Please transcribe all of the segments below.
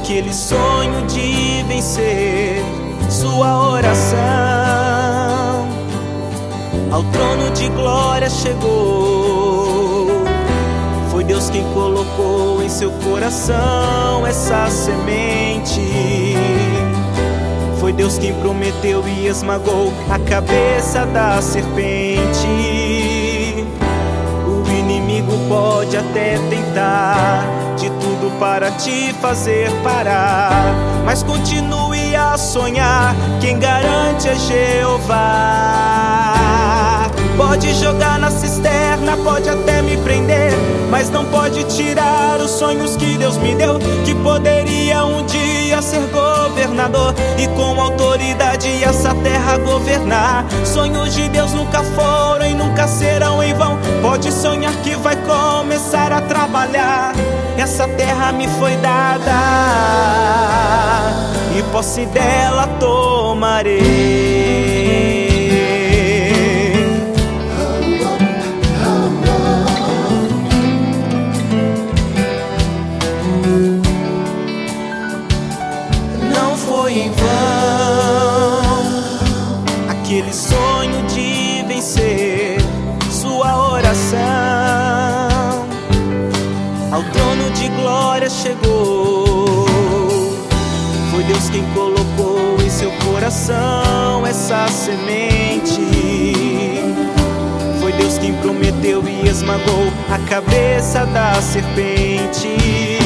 aquele sonho de vencer. Sua oração ao trono de glória chegou. Foi Deus quem colocou em seu coração essa semente. Foi Deus quem prometeu e esmagou a cabeça da serpente. O inimigo pode até tentar de tudo para te fazer parar, mas continue a sonhar, quem garante é Jeová. Pode jogar na cisterna, pode até me prender, mas não pode tirar os sonhos que Deus me deu, que poderia um dia ser governador e com autoridade essa terra governar. Sonhos de Deus nunca foram e nunca serão em vão. Pode sonhar que vai começar a trabalhar. Essa terra me foi dada e posse dela tomarei. Não foi em vão aquele sonho de vencer. Sua oração ao trono de glória chegou. Foi Deus quem colocou em seu coração essa semente. Foi Deus quem prometeu e esmagou a cabeça da serpente.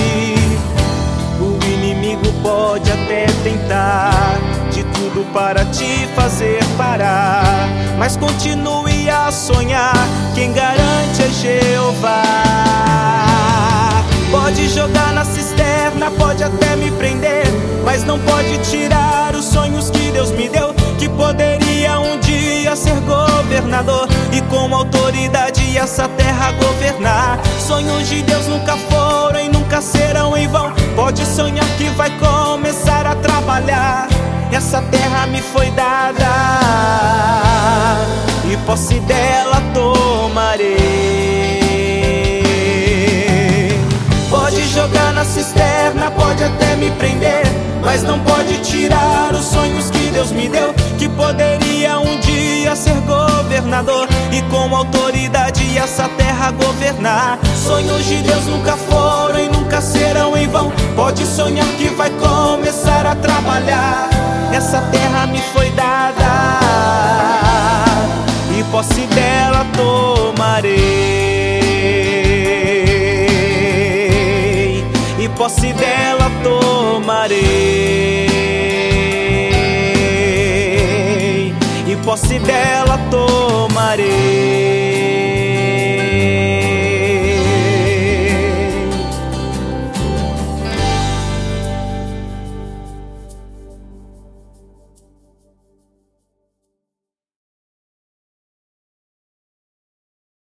O inimigo pode até tentar de tudo para te fazer parar, mas continue a sonhar, quem garante é Jeová. Pode jogar na cisterna, pode até me prender, mas não pode tirar os sonhos que Deus me deu, que poderia um dia ser governador e com autoridade essa terra governar. Sonhos de Deus nunca foram e nunca serão em vão. Pode sonhar que vai começar a trabalhar. Essa terra me foi dada e posse dela tomarei. Pode jogar na cisterna, pode até me prender, mas não pode tirar os sonhos que Deus me deu, que poderia um dia ser governador e com autoridade essa terra governar. Sonhos de Deus nunca foram e nunca serão em vão. Pode sonhar que vai começar a trabalhar. Essa terra me foi dada e posse dela tomarei. E posse dela tomarei. E posse dela tomarei.